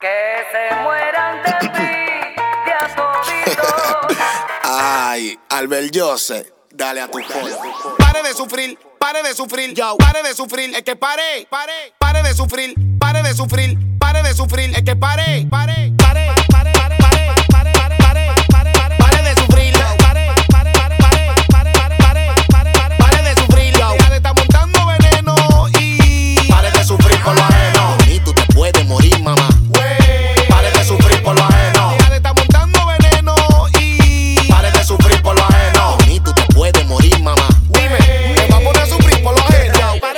Que se mueran de envidia toditos. Ay, Albert Jose, dale a tu forma. Pare de sufrir, yo, pare de sufrir, es que pare de sufrir, pare de sufrir, es que pare de sufrir, pare de sufrir, ya le está montando veneno y pare de sufrir por lo ajeno. Y tú te puedes morir, mamá. Pare de sufrir por lo ajeno. Ya le está montando veneno y pare de sufrir por lo ajeno. Y tú te puedes morir, mamá. Dime, te va a poner a sufrir por lo ajeno.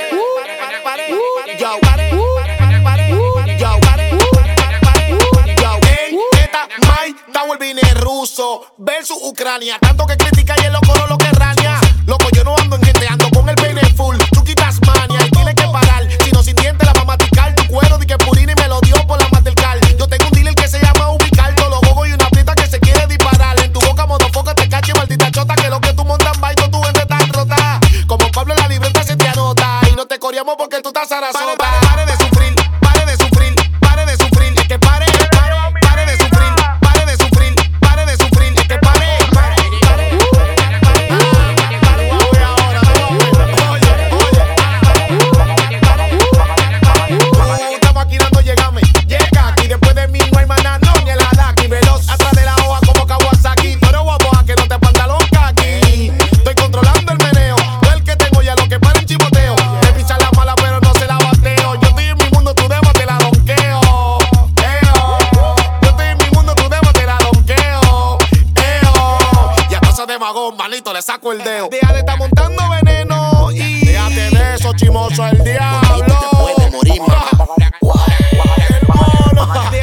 Ruso versus Ucrania. Tanto que critica y el loco no lo que raña. Loco, yo no ando en gente, ando con el peine full. Chucky Tasmania y tiene que parar. Si no sin dientes la va a maticar. Tu cuero di que Purini me lo dio por la Mastercard. Yo tengo un dealer que se llama Ubicar. Todos los gogos y una plita que se quiere disparar. En tu boca, motofoca, te cache, maldita chota. Que lo que tú montas baito, tu gente tan rota. Como Pablo en la libreta se te anota. Y no te coreamos porque tú estás zarazota. Pare de sufrir, pare de sufrir, pare de sufrir. Es que pare de sufrir. Manito, le saco el dedo. Déjale, está montando veneno y déjate de eso, chimoso, el diablo. Y tú te puedes morir, mamá. El mono.